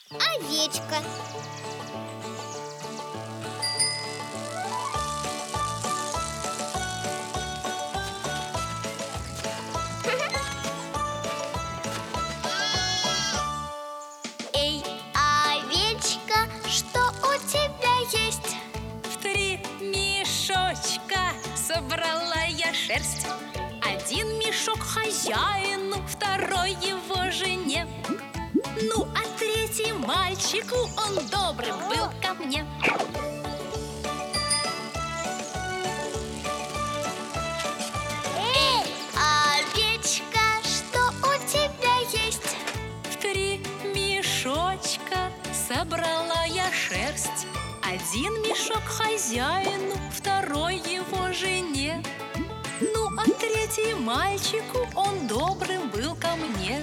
Овечка. Эй, овечка, что у тебя есть? В 3 мешочка собрала я шерсть. 1 мешок хозяину, 2-й его жене. Ну, а 3-й мальчику, он добрым был ко мне. Эй, овечка, что у тебя есть? В 3 мешочка собрала я шерсть. 1 мешок хозяину, 2-й его жене. Ну, а 3-й мальчику, он добрым был ко мне.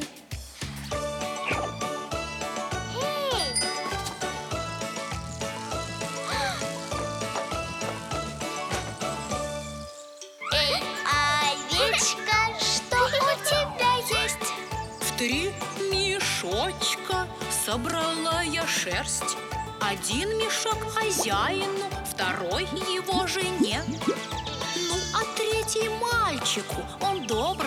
Эй, овечка, что у тебя есть? В 3 мешочка собрала я шерсть. 1 мешок хозяину, 2-й его жене. Ну, а 3-й мальчику, он добрый